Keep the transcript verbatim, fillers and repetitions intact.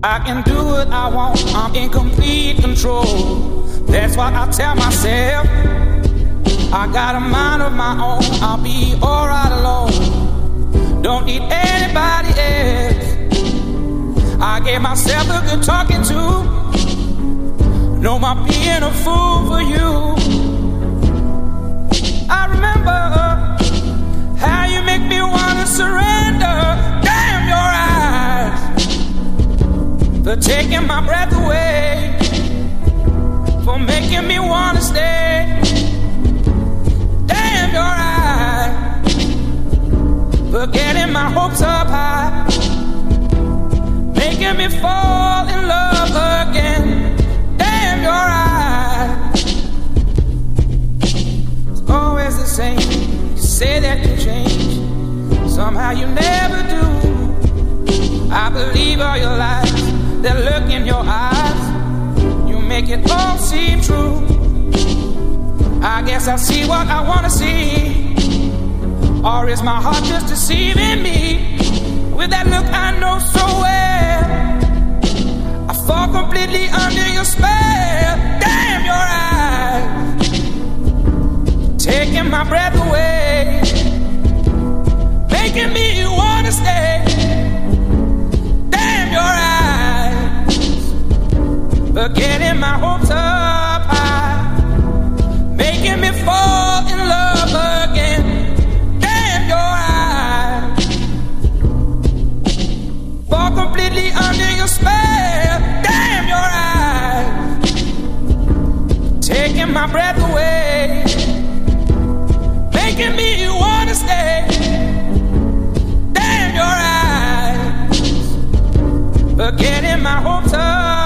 I can do what I want, I'm in complete control. That's what I tell myself. I got a mind of my own, I'll be alright alone. Don't need anybody else. I gave myself a good talking to. No more being a fool for you. I remember how you make me wanna surrender. Damn your eyes, for taking my breath away, for making me wanna stay. Damn your eyes, for getting my hopes up high, making me fall in love again. Damn your eyes, it's always the same. You say that you change, somehow you never do. I believe all your lies, that look in your eyes, you make it all seem true. I guess I see what I wanna see, or is my heart just deceiving me? With that look I know so well, I fall completely under your spell. Damn your eyes, taking my breath away, making me wanna stay. Damn your eyes, forgetting my hopes up high, making me fall in love again. Damn your eyes, fall completely under your spell. Damn your eyes, taking my breath away, making me wanna stay. Damn your eyes, forgetting my hopes up.